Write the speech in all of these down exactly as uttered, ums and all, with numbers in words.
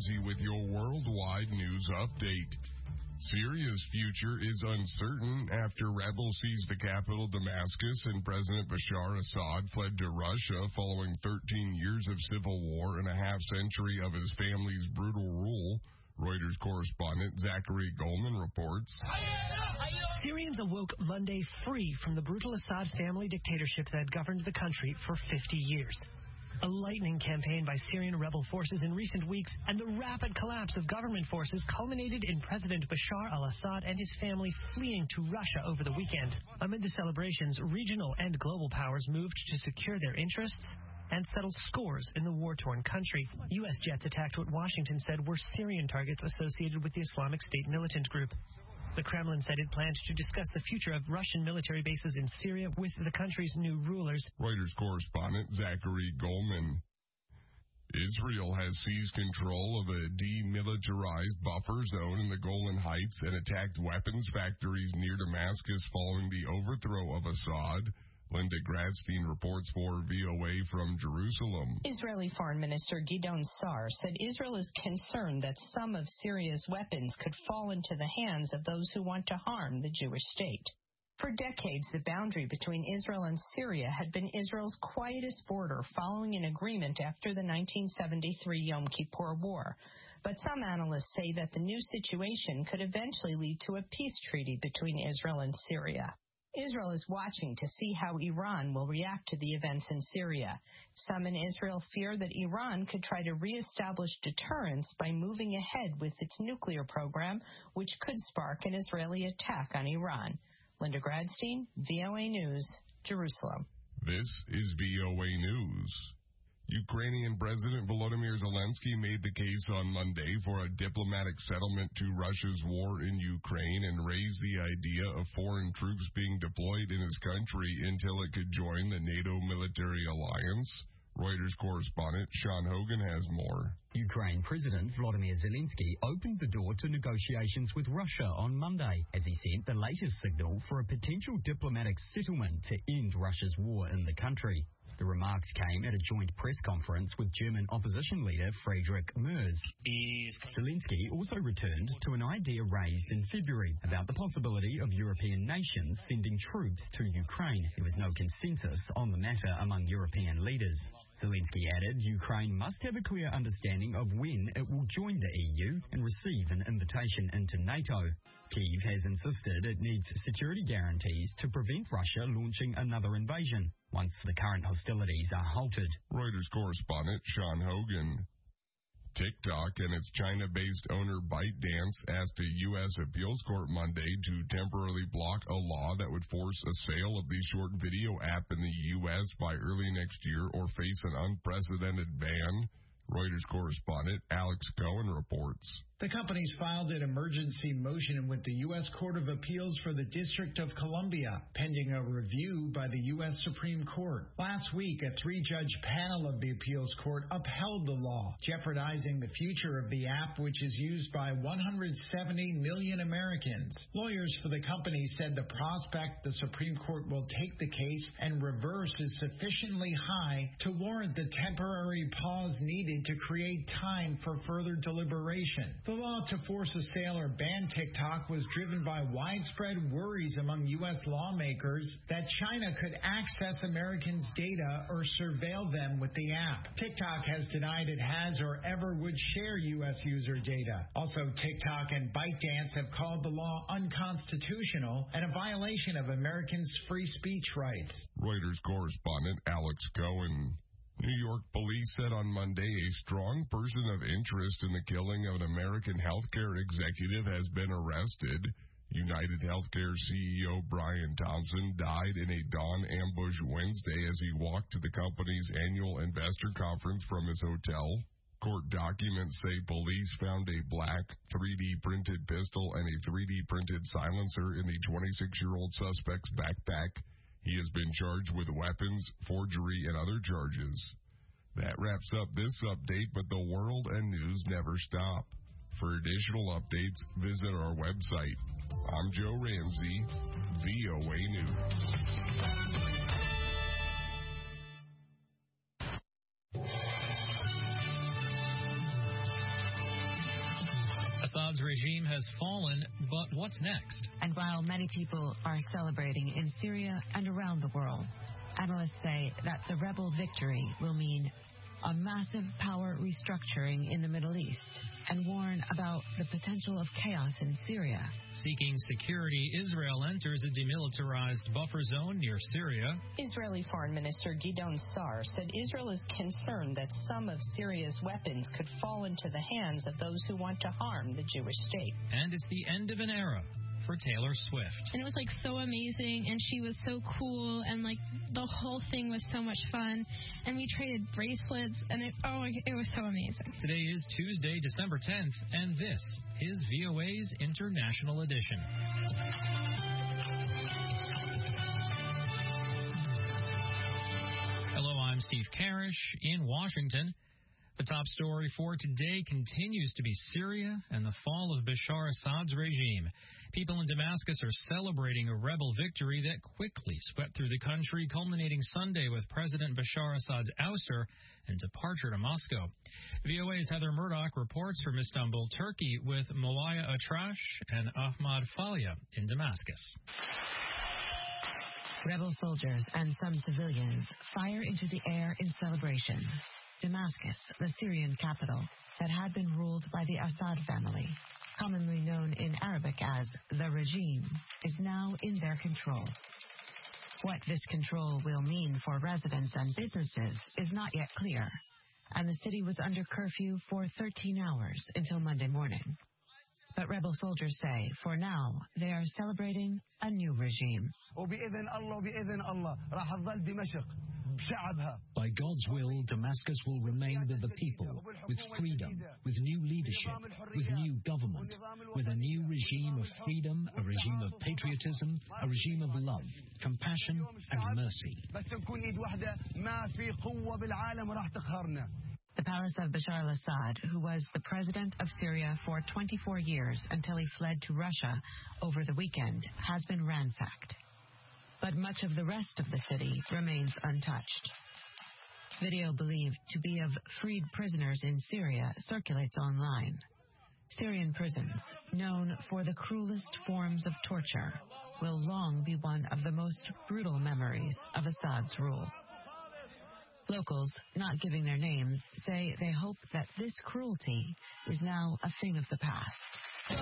Ramsey with your worldwide news update. Syria's future is uncertain after rebels seized the capital, Damascus, and President Bashar Assad fled to Russia following thirteen years of civil war and a half century of his family's brutal rule. Reuters correspondent Zachary Goldman reports. Syrians awoke Monday free from the brutal Assad family dictatorship that had governed the country for fifty years. A lightning campaign by Syrian rebel forces in recent weeks and the rapid collapse of government forces culminated in President Bashar al-Assad and his family fleeing to Russia over the weekend. Amid the celebrations, regional and global powers moved to secure their interests and settle scores in the war-torn country. U S jets attacked what Washington said were Syrian targets associated with the Islamic State militant group. The Kremlin said it planned to discuss the future of Russian military bases in Syria with the country's new rulers. Reuters correspondent Zachary Goldman. Israel has seized control of a demilitarized buffer zone in the Golan Heights and attacked weapons factories near Damascus following the overthrow of Assad. Linda Gradstein reports for V O A from Jerusalem. Israeli Foreign Minister Gideon Sa'ar said Israel is concerned that some of Syria's weapons could fall into the hands of those who want to harm the Jewish state. For decades, the boundary between Israel and Syria had been Israel's quietest border following an agreement after the nineteen seventy-three Yom Kippur War. But some analysts say that the new situation could eventually lead to a peace treaty between Israel and Syria. Israel is watching to see how Iran will react to the events in Syria. Some in Israel fear that Iran could try to reestablish deterrence by moving ahead with its nuclear program, which could spark an Israeli attack on Iran. Linda Gradstein, V O A News, Jerusalem. This is V O A News. Ukrainian President Volodymyr Zelensky made the case on Monday for a diplomatic settlement to Russia's war in Ukraine and raised the idea of foreign troops being deployed in his country until it could join the NATO military alliance. Reuters correspondent Sean Hogan has more. Ukraine President Volodymyr Zelensky opened the door to negotiations with Russia on Monday as he sent the latest signal for a potential diplomatic settlement to end Russia's war in the country. The remarks came at a joint press conference with German opposition leader Friedrich Merz. Zelensky also returned to an idea raised in February about the possibility of European nations sending troops to Ukraine. There was no consensus on the matter among European leaders. Zelensky added Ukraine must have a clear understanding of when it will join the E U and receive an invitation into NATO. Kyiv has insisted it needs security guarantees to prevent Russia launching another invasion once the current hostilities are halted. Reuters correspondent Sean Hogan. TikTok and its China-based owner ByteDance asked a U S appeals court Monday to temporarily block a law that would force a sale of the short video app in the U S by early next year or face an unprecedented ban. Reuters correspondent Alex Cohen reports. The companies filed an emergency motion with the U S Court of Appeals for the District of Columbia, pending a review by the U S Supreme Court. Last week, a three-judge panel of the appeals court upheld the law, jeopardizing the future of the app, which is used by one hundred seventy million Americans. Lawyers for the company said the prospect the Supreme Court will take the case and reverse is sufficiently high to warrant the temporary pause needed to create time for further deliberation. The law to force a sale or ban TikTok was driven by widespread worries among U S lawmakers that China could access Americans' data or surveil them with the app. TikTok has denied it has or ever would share U S user data. Also, TikTok and ByteDance have called the law unconstitutional and a violation of Americans' free speech rights. Reuters correspondent Alex Cohen. New York police said on Monday a strong person of interest in the killing of an American healthcare executive has been arrested. United Healthcare C E O Brian Thompson died in a dawn ambush Wednesday as he walked to the company's annual investor conference from his hotel. Court documents say police found a black three D printed pistol and a three D printed silencer in the twenty-six-year-old suspect's backpack. He has been charged with weapons, forgery, and other charges. That wraps up this update, but the world and news never stop. For additional updates, visit our website. I'm Joe Ramsey, V O A News. Assad's regime has fallen, but what's next? And while many people are celebrating in Syria and around the world, analysts say that the rebel victory will mean a massive power restructuring in the Middle East and warn about the potential of chaos in Syria. Seeking security, Israel enters a demilitarized buffer zone near Syria. Israeli Foreign Minister Gideon Sa'ar said Israel is concerned that some of Syria's weapons could fall into the hands of those who want to harm the Jewish state. And it's the end of an era for Taylor Swift. And it was like so amazing, and she was so cool, and like the whole thing was so much fun, and we traded bracelets, and it, oh, it was so amazing. Today is Tuesday, December tenth, and this is V O A's International Edition. Hello, I'm Steve Karish in Washington. The top story for today continues to be Syria and the fall of Bashar Assad's regime. People in Damascus are celebrating a rebel victory that quickly swept through the country, culminating Sunday with President Bashar Assad's ouster and departure to Moscow. V O A's Heather Murdoch reports from Istanbul, Turkey, with Moaya Atrash and Ahmad Falia in Damascus. Rebel soldiers and some civilians fire into the air in celebration. Damascus, the Syrian capital, that had been ruled by the Assad family, commonly known in Arabic as the regime, is now in their control. What this control will mean for residents and businesses is not yet clear, and the city was under curfew for thirteen hours until Monday morning. But rebel soldiers say, for now, they are celebrating a new regime. By God's will, Damascus will remain with the people, with freedom, with new leadership, with new government, with a new regime of freedom, a regime of patriotism, a regime of love, compassion, and mercy. The palace of Bashar al-Assad, who was the president of Syria for twenty-four years until he fled to Russia over the weekend, has been ransacked. But much of the rest of the city remains untouched. Video believed to be of freed prisoners in Syria circulates online. Syrian prisons, known for the cruelest forms of torture, will long be one of the most brutal memories of Assad's rule. Locals, not giving their names, say they hope that this cruelty is now a thing of the past.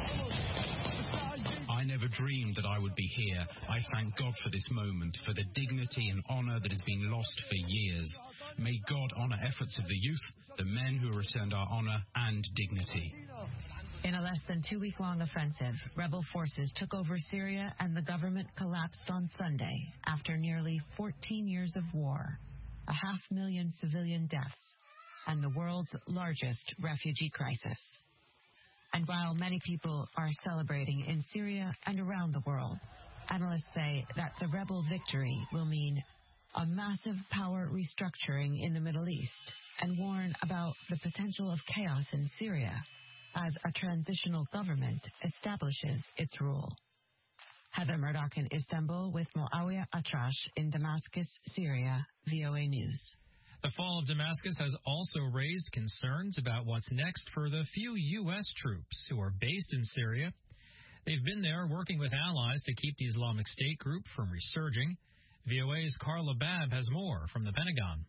I never dreamed that I would be here. I thank God for this moment, for the dignity and honor that has been lost for years. May God honor efforts of the youth, the men who returned our honor and dignity. In a less than two-week-long offensive, rebel forces took over Syria and the government collapsed on Sunday after nearly fourteen years of war, a half million civilian deaths, and the world's largest refugee crisis. And while many people are celebrating in Syria and around the world, analysts say that the rebel victory will mean a massive power restructuring in the Middle East and warn about the potential of chaos in Syria as a transitional government establishes its rule. Heather Murdoch in Istanbul with Moaya Atrash in Damascus, Syria, V O A News. The fall of Damascus has also raised concerns about what's next for the few U S troops who are based in Syria. They've been there working with allies to keep the Islamic State group from resurging. V O A's Carla Babb has more from the Pentagon.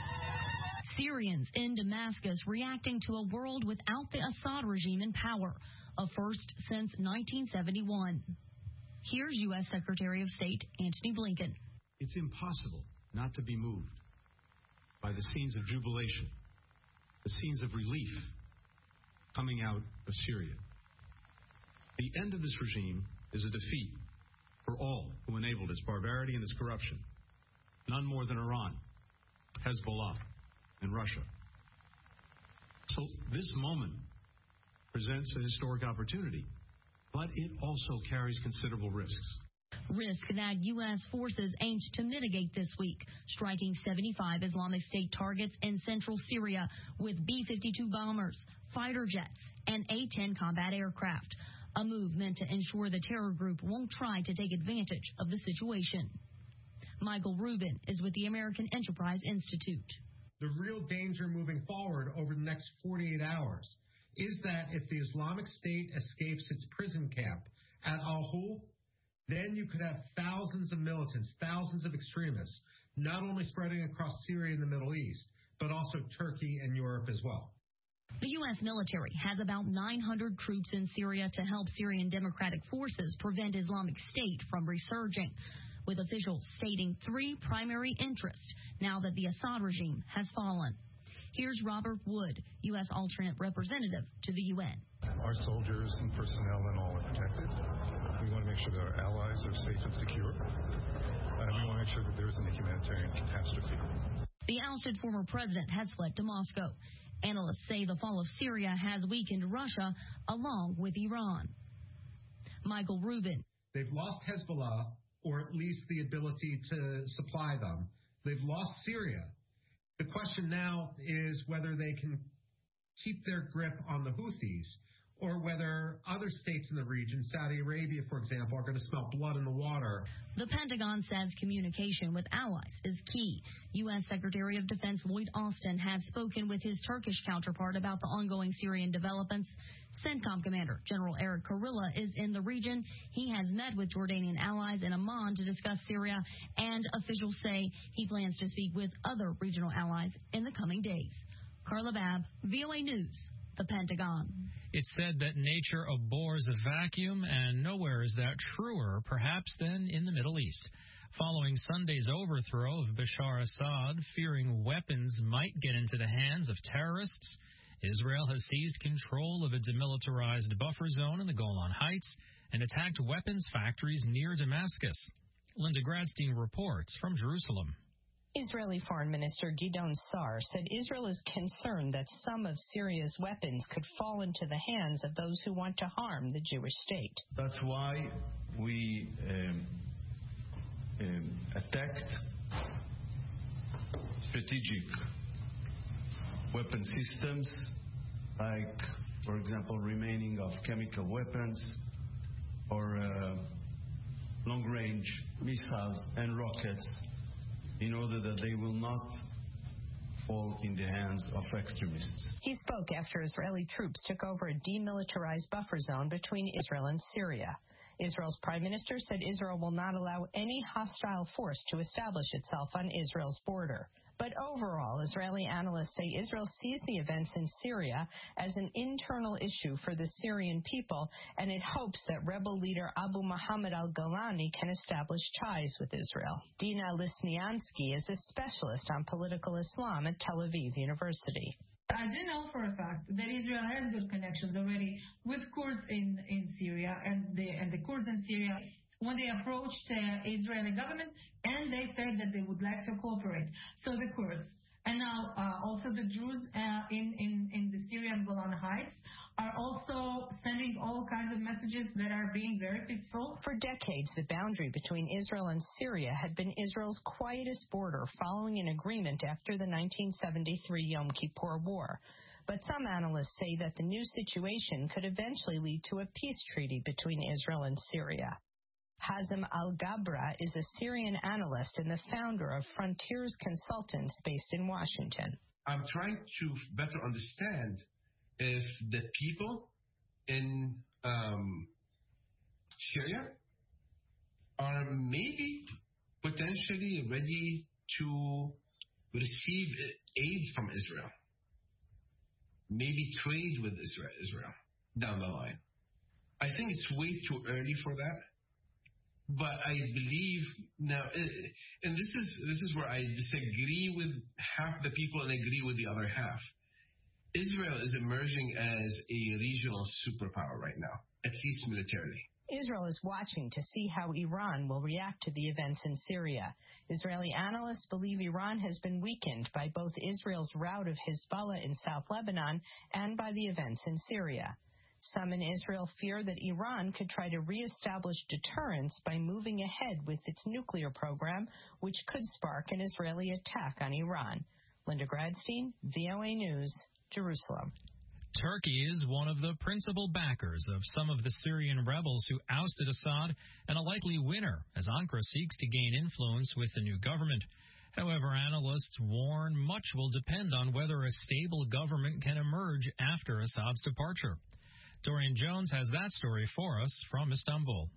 Syrians in Damascus reacting to a world without the Assad regime in power, a first since nineteen seventy-one. Here's U S Secretary of State Antony Blinken. It's impossible not to be moved by the scenes of jubilation, the scenes of relief coming out of Syria. The end of this regime is a defeat for all who enabled its barbarity and its corruption, none more than Iran, Hezbollah, and Russia. So this moment presents a historic opportunity, but it also carries considerable risks. Risk that U S forces aimed to mitigate this week, striking seventy-five Islamic State targets in central Syria with B fifty-two bombers, fighter jets, and A ten combat aircraft. A move meant to ensure the terror group won't try to take advantage of the situation. Michael Rubin is with the American Enterprise Institute. The real danger moving forward over the next forty-eight hours is that if the Islamic State escapes its prison camp at Al-Hol, then you could have thousands of militants, thousands of extremists, not only spreading across Syria and the Middle East, but also Turkey and Europe as well. The U S military has about nine hundred troops in Syria to help Syrian Democratic Forces prevent Islamic State from resurging, with officials stating three primary interests now that the Assad regime has fallen. Here's Robert Wood, U S alternate representative to the U N. Our soldiers and personnel and all are protected. We want to make sure that our allies are safe and secure. And we want to make sure that there isn't a humanitarian catastrophe. The ousted former president has fled to Moscow. Analysts say the fall of Syria has weakened Russia along with Iran. Michael Rubin. They've lost Hezbollah, or at least the ability to supply them. They've lost Syria. The question now is whether they can keep their grip on the Houthis, or whether other states in the region, Saudi Arabia, for example, are going to smell blood in the water. The Pentagon says communication with allies is key. U S Secretary of Defense Lloyd Austin has spoken with his Turkish counterpart about the ongoing Syrian developments. CENTCOM Commander General Eric Kurilla is in the region. He has met with Jordanian allies in Amman to discuss Syria, and officials say he plans to speak with other regional allies in the coming days. Carla Babb, V O A News, the Pentagon. It's said that nature abhors a vacuum, and nowhere is that truer, perhaps, than in the Middle East. Following Sunday's overthrow of Bashar Assad, fearing weapons might get into the hands of terrorists, Israel has seized control of a demilitarized buffer zone in the Golan Heights and attacked weapons factories near Damascus. Linda Gradstein reports from Jerusalem. Israeli Foreign Minister Gideon Sa'ar said Israel is concerned that some of Syria's weapons could fall into the hands of those who want to harm the Jewish state. That's why we um, um, attacked strategic weapon systems, like, for example, remaining of chemical weapons or uh, long-range missiles and rockets, in order that they will not fall in the hands of extremists. He spoke after Israeli troops took over a demilitarized buffer zone between Israel and Syria. Israel's prime minister said Israel will not allow any hostile force to establish itself on Israel's border. But overall, Israeli analysts say Israel sees the events in Syria as an internal issue for the Syrian people, and it hopes that rebel leader Abu Muhammad al-Golani can establish ties with Israel. Dina Lisniansky is a specialist on political Islam at Tel Aviv University. I do know for a fact that Israel has good connections already with Kurds in, in Syria, and the, and the Kurds in Syria, when they approached the Israeli government, and they said that they would like to cooperate. So the Kurds, and now uh, also the Druze uh, in, in, in the Syrian Golan Heights, are also sending all kinds of messages that are being very peaceful. For decades, the boundary between Israel and Syria had been Israel's quietest border following an agreement after the nineteen seventy-three Yom Kippur War. But some analysts say that the new situation could eventually lead to a peace treaty between Israel and Syria. Hazem Al-Gabra is a Syrian analyst and the founder of Frontiers Consultants based in Washington. I'm trying to better understand if the people in um, Syria are maybe potentially ready to receive aid from Israel, maybe trade with Israel, Israel down the line. I think it's way too early for that. But I believe now, and this is this is where I disagree with half the people and agree with the other half. Israel is emerging as a regional superpower right now, at least militarily. Israel is watching to see how Iran will react to the events in Syria. Israeli analysts believe Iran has been weakened by both Israel's rout of Hezbollah in South Lebanon and by the events in Syria. Some in Israel fear that Iran could try to reestablish deterrence by moving ahead with its nuclear program, which could spark an Israeli attack on Iran. Linda Gradstein, V O A News, Jerusalem. Turkey is one of the principal backers of some of the Syrian rebels who ousted Assad and a likely winner as Ankara seeks to gain influence with the new government. However, analysts warn much will depend on whether a stable government can emerge after Assad's departure. Dorian Jones has that story for us from Istanbul.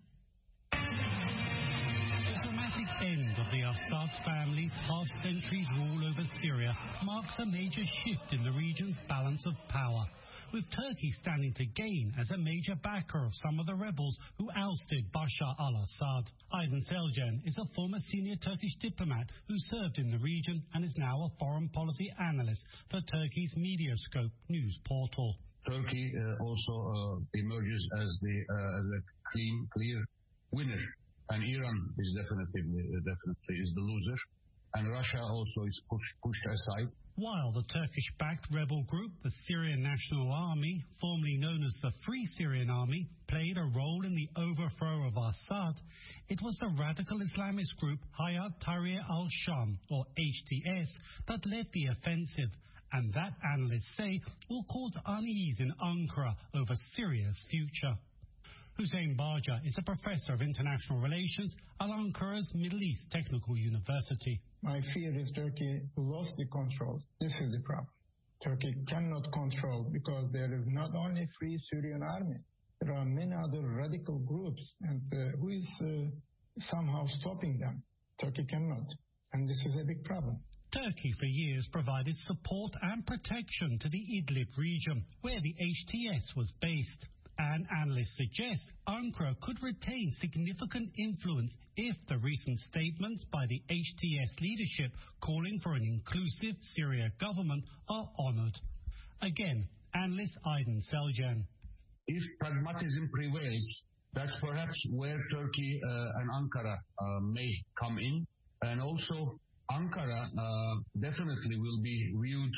The dramatic end of the Assad family's half-century rule over Syria marks a major shift in the region's balance of power, with Turkey standing to gain as a major backer of some of the rebels who ousted Bashar al-Assad. Aydin Selcan is a former senior Turkish diplomat who served in the region and is now a foreign policy analyst for Turkey's Mediascope news portal. Turkey uh, also uh, emerges as the, uh, the clean, clear winner, and Iran is definitely, uh, definitely is the loser, and Russia also is pushed, pushed aside. While the Turkish-backed rebel group, the Syrian National Army, formerly known as the Free Syrian Army, played a role in the overthrow of Assad, it was the radical Islamist group Hayat Tahrir al-Sham, or H T S, that led the offensive, and that, analysts say, will cause unease in Ankara over Syria's future. Hussein Baja is a professor of international relations at Ankara's Middle East Technical University. My fear is Turkey lost the control. This is the problem. Turkey cannot control because there is not only Free Syrian Army. There are many other radical groups, and uh, who is uh, somehow stopping them? Turkey cannot, and this is a big problem. Turkey for years provided support and protection to the Idlib region, where the H T S was based. And analysts suggest Ankara could retain significant influence if the recent statements by the H T S leadership calling for an inclusive Syria government are honoured. Again, analyst Aydin Selcan. If pragmatism prevails, that's perhaps where Turkey uh, and Ankara uh, may come in. And also, Ankara uh, definitely will be viewed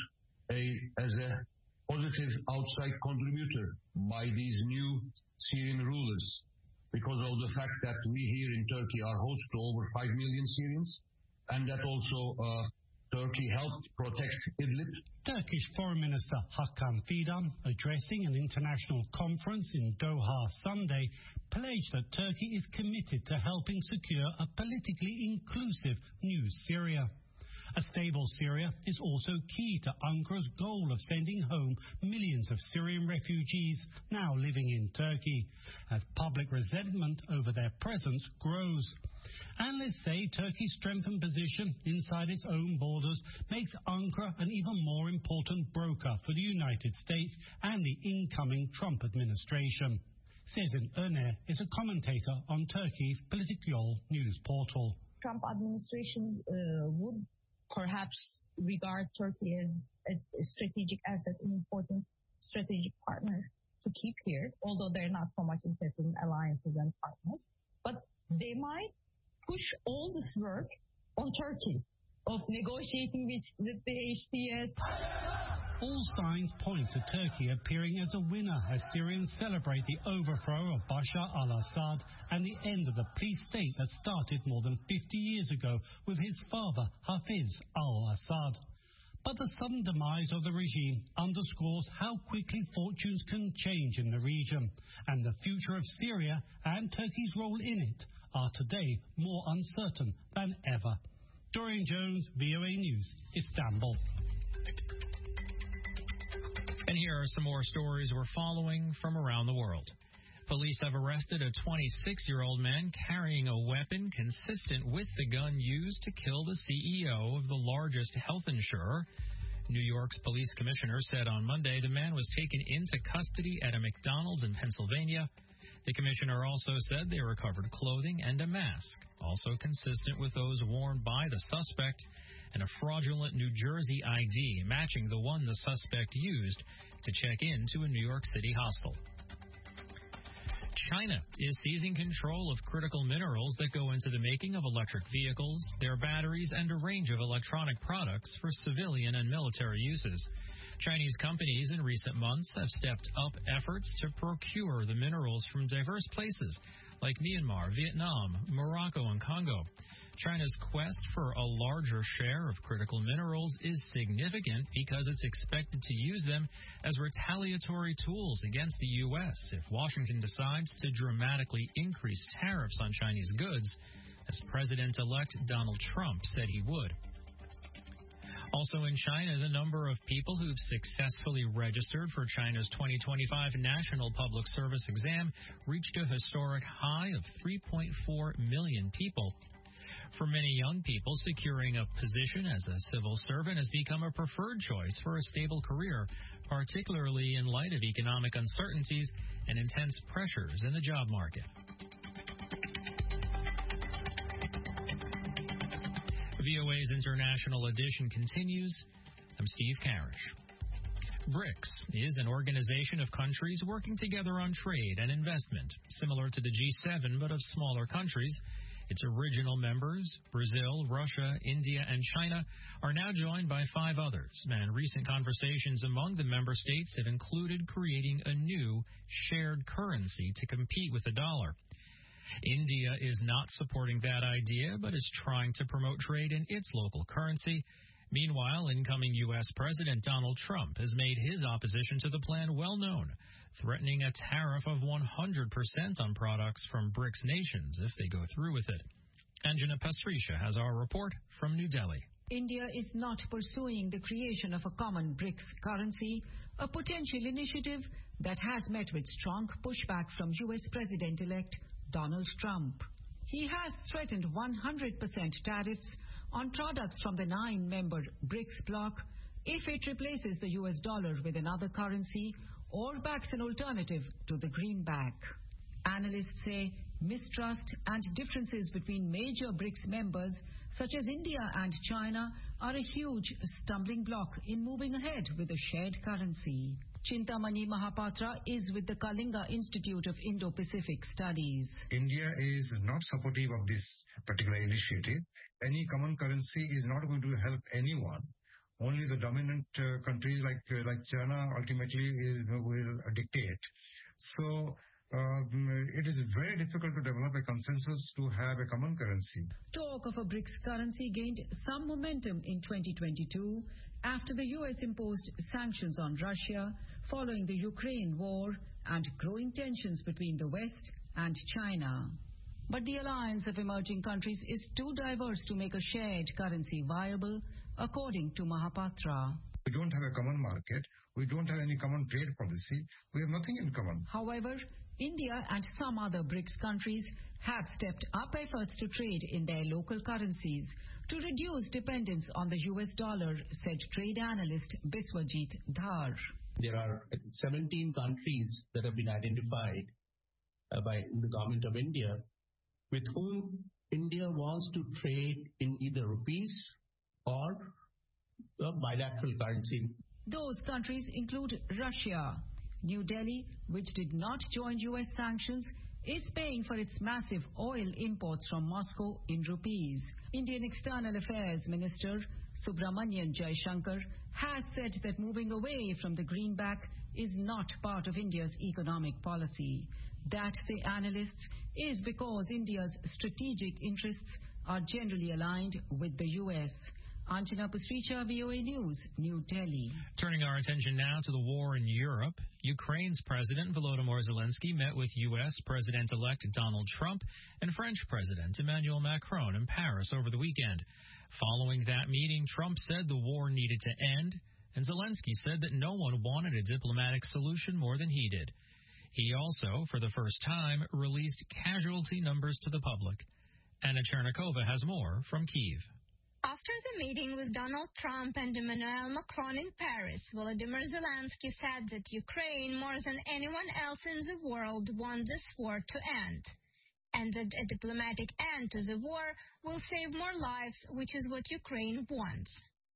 a, as a positive outside contributor by these new Syrian rulers because of the fact that we here in Turkey are host to over five million Syrians, and that also uh, Turkey helped protect Idlib. Turkish Foreign Minister Hakan Fidan, addressing an international conference in Doha Sunday, pledged that Turkey is committed to helping secure a politically inclusive new Syria. A stable Syria is also key to Ankara's goal of sending home millions of Syrian refugees now living in Turkey, as public resentment over their presence grows. Analysts say Turkey's strengthened position inside its own borders makes Ankara an even more important broker for the United States and the incoming Trump administration. Sezin Öner is a commentator on Turkey's Politikyol news portal. Trump administration uh, would perhaps regard Turkey as, as a strategic asset, an important strategic partner to keep here, although they're not so much interested in alliances and partners. But they might push all this work on Turkey of negotiating with, with the H T S. All signs point to Turkey appearing as a winner as Syrians celebrate the overthrow of Bashar al-Assad and the end of the police state that started more than fifty years ago with his father, Hafiz al-Assad. But the sudden demise of the regime underscores how quickly fortunes can change in the region, and the future of Syria and Turkey's role in it are today more uncertain than ever. Dorian Jones, V O A News, Istanbul. And here are some more stories we're following from around the world. Police have arrested a twenty-six-year-old man carrying a weapon consistent with the gun used to kill the C E O of the largest health insurer. New York's police commissioner said on Monday the man was taken into custody at a McDonald's in Pennsylvania. The commissioner also said they recovered clothing and a mask, also consistent with those worn by the suspect, and a fraudulent New Jersey I D matching the one the suspect used to check into a New York City hostel. China is seizing control of critical minerals that go into the making of electric vehicles, their batteries, and a range of electronic products for civilian and military uses. Chinese companies in recent months have stepped up efforts to procure the minerals from diverse places like Myanmar, Vietnam, Morocco, and Congo. China's quest for a larger share of critical minerals is significant because it's expected to use them as retaliatory tools against the U S if Washington decides to dramatically increase tariffs on Chinese goods, as President-elect Donald Trump said he would. Also in China, the number of people who've successfully registered for China's twenty twenty-five National Public Service exam reached a historic high of three point four million people. For many young people, securing a position as a civil servant has become a preferred choice for a stable career, particularly in light of economic uncertainties and intense pressures in the job market. V O A's International Edition continues. I'm Steve Karish. BRICS is an organization of countries working together on trade and investment, similar to the G seven but of smaller countries. Its original members, Brazil, Russia, India, and China, are now joined by five others, and recent conversations among the member states have included creating a new shared currency to compete with the dollar. India is not supporting that idea, but is trying to promote trade in its local currency. Meanwhile, incoming U S President Donald Trump has made his opposition to the plan well known, threatening a tariff of one hundred percent on products from BRICS nations if they go through with it. Anjana Pasricha has our report from New Delhi. India is not pursuing the creation of a common BRICS currency, a potential initiative that has met with strong pushback from U S President-elect Donald Trump. He has threatened one hundred percent tariffs on products from the nine-member BRICS bloc if it replaces the U S dollar with another currency or backs an alternative to the greenback. Analysts say mistrust and differences between major BRICS members such as India and China are a huge stumbling block in moving ahead with a shared currency. Chintamani Mahapatra is with the Kalinga Institute of Indo-Pacific Studies. India is not supportive of this particular initiative. Any common currency is not going to help anyone. Only the dominant uh, countries like uh, like China ultimately is, will dictate. So um, it is very difficult to develop a consensus to have a common currency. Talk of a BRICS currency gained some momentum in twenty twenty-two after the U S imposed sanctions on Russia following the Ukraine war and growing tensions between the West and China. But the alliance of emerging countries is too diverse to make a shared currency viable, according to Mahapatra. We don't have a common market. We don't have any common trade policy. We have nothing in common. However, India and some other BRICS countries have stepped up efforts to trade in their local currencies to reduce dependence on the U S dollar, said trade analyst Biswajit Dhar. There are seventeen countries that have been identified uh, by the government of India with whom India wants to trade in either rupees or a bilateral currency. Those countries include Russia. New Delhi, which did not join U S sanctions, is paying for its massive oil imports from Moscow in rupees. Indian External Affairs Minister Subramanian Jaishankar has said that moving away from the greenback is not part of India's economic policy. That, say analysts, is because India's strategic interests are generally aligned with the U S. Anjana Pasricha, V O A News, New Delhi. Turning our attention now to the war in Europe, Ukraine's President Volodymyr Zelensky met with U S President-elect Donald Trump and French President Emmanuel Macron in Paris over the weekend. Following that meeting, Trump said the war needed to end, and Zelensky said that no one wanted a diplomatic solution more than he did. He also, for the first time, released casualty numbers to the public. Anna Chernikova has more from Kyiv. After the meeting with Donald Trump and Emmanuel Macron in Paris, Volodymyr Zelensky said that Ukraine, more than anyone else in the world, wants this war to end, and that a diplomatic end to the war will save more lives, which is what Ukraine wants.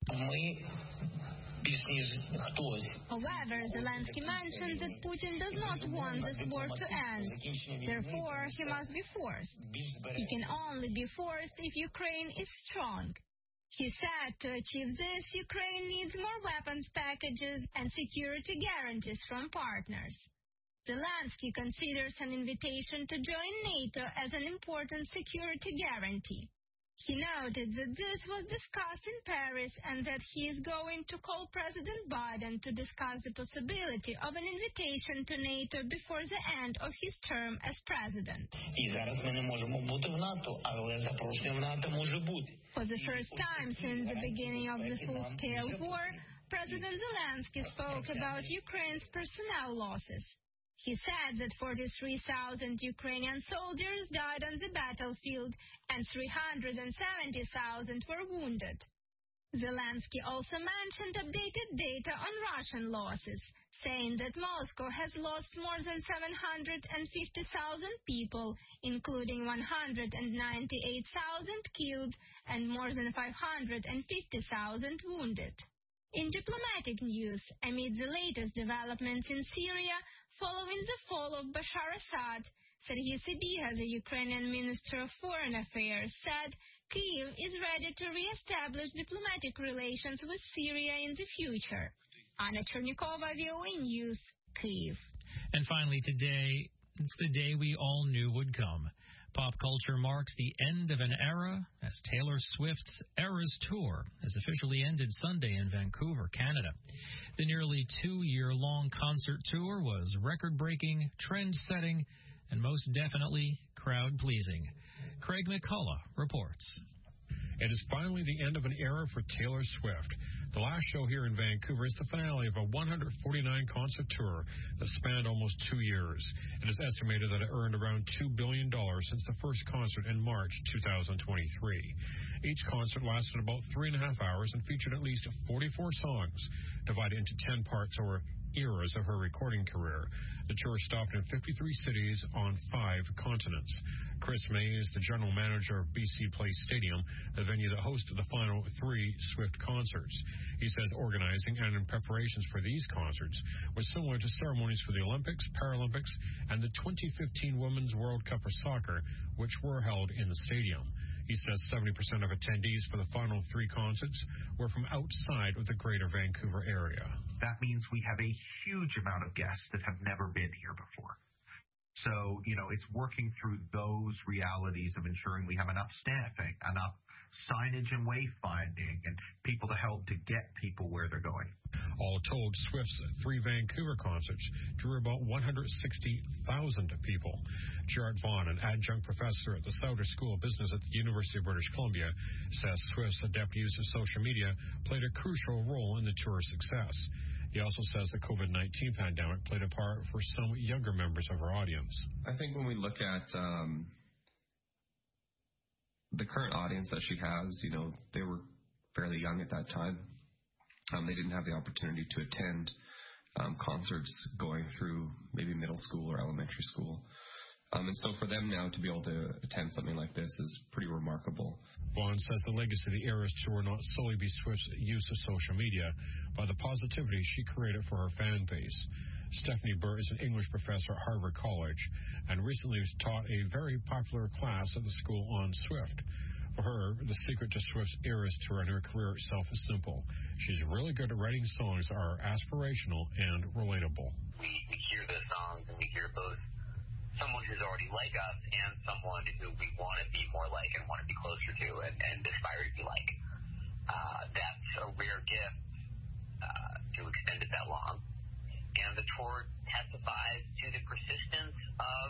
However, Zelensky mentioned that Putin does not want this war to end. Therefore, he must be forced. He can only be forced if Ukraine is strong. He said to achieve this, Ukraine needs more weapons packages and security guarantees from partners. Zelensky considers an invitation to join NATO as an important security guarantee. He noted that this was discussed in Paris and that he is going to call President Biden to discuss the possibility of an invitation to NATO before the end of his term as president. For the first time since the beginning of the full-scale war, President Zelensky spoke about Ukraine's personnel losses. He said that forty-three thousand Ukrainian soldiers died on the battlefield and three hundred seventy thousand were wounded. Zelensky also mentioned updated data on Russian losses, saying that Moscow has lost more than seven hundred fifty thousand people, including one hundred ninety-eight thousand killed and more than five hundred fifty thousand wounded. In diplomatic news, amid the latest developments in Syria, following the fall of Bashar Assad, Serhiy Sybiha, the Ukrainian Minister of Foreign Affairs, said Kyiv is ready to re-establish diplomatic relations with Syria in the future. Anna Chernikova, V O A News, Kyiv. And finally today, it's the day we all knew would come. Pop culture marks the end of an era as Taylor Swift's Eras Tour has officially ended Sunday in Vancouver, Canada. The nearly two-year-long concert tour was record-breaking, trend-setting, and most definitely crowd-pleasing. Craig McCullough reports. It is finally the end of an era for Taylor Swift. The last show here in Vancouver is the finale of a one hundred forty-nine concert tour that spanned almost two years. It is estimated that it earned around two billion dollars since the first concert in March two thousand twenty-three. Each concert lasted about three and a half hours and featured at least forty-four songs, divided into ten parts or eras of her recording career. The tour stopped in fifty-three cities on five continents. Chris May is the general manager of B C Place Stadium, the venue that hosted the final three Swift concerts. He says organizing and in preparations for these concerts was similar to ceremonies for the Olympics, Paralympics, and the twenty fifteen Women's World Cup of Soccer, which were held in the stadium. He says seventy percent of attendees for the final three concerts were from outside of the greater Vancouver area. That means we have a huge amount of guests that have never been here before. So, you know, it's working through those realities of ensuring we have enough staffing, enough signage and wayfinding, and people to help to get people where they're going. All told, Swift's three Vancouver concerts drew about one hundred sixty thousand people. Gerard Vaughn, an adjunct professor at the Sauder School of Business at the University of British Columbia, says Swift's adept use of social media played a crucial role in the tour's success. He also says the COVID nineteen pandemic played a part for some younger members of her audience. I think when we look at um, the current audience that she has, you know, they were fairly young at that time. Um, they didn't have the opportunity to attend um, concerts going through maybe middle school or elementary school. Um, and so for them now to be able to attend something like this is pretty remarkable. Vaughn says the legacy of the Eras Tour will not solely be Swift's use of social media, but the positivity she created for her fan base. Stephanie Burr is an English professor at Harvard College and recently taught a very popular class at the school on Swift. For her, the secret to Swift's Eras Tour and her career itself is simple. She's really good at writing songs that are aspirational and relatable. We, we hear the songs and we hear both someone who's already like us and someone who we want to be more like and want to be closer to and, and aspire to be like. Uh, that's a rare gift uh, to extend it that long. And the tour testifies to the persistence of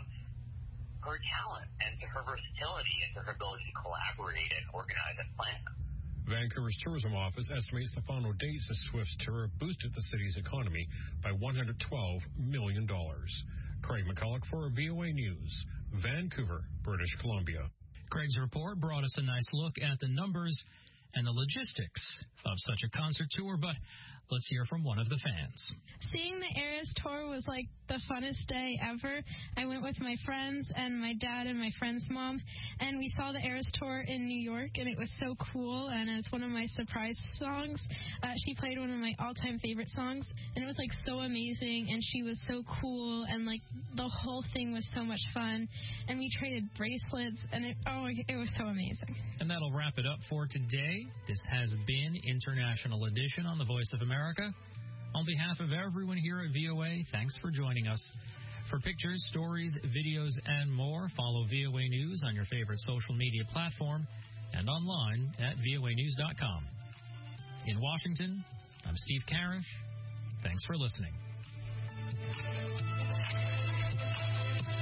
her talent and to her versatility and to her ability to collaborate and organize and plan. Vancouver's tourism office estimates the final dates of Swift's tour boosted the city's economy by one hundred twelve million dollars. Craig McCullough for V O A News, Vancouver, British Columbia. Craig's report brought us a nice look at the numbers and the logistics of such a concert tour, but let's hear from one of the fans. Seeing the Eras Tour was like the funnest day ever. I went with my friends and my dad and my friend's mom, and we saw the Eras Tour in New York, and it was so cool. And as one of my surprise songs, uh, she played one of my all-time favorite songs, and it was like so amazing, and she was so cool, and like the whole thing was so much fun. And we traded bracelets, and it, oh, it was so amazing. And that'll wrap it up for today. This has been International Edition on the Voice of America. On behalf of everyone here at V O A, thanks for joining us. For pictures, stories, videos, and more, follow V O A News on your favorite social media platform and online at V O A news dot com. In Washington, I'm Steve Karish. Thanks for listening.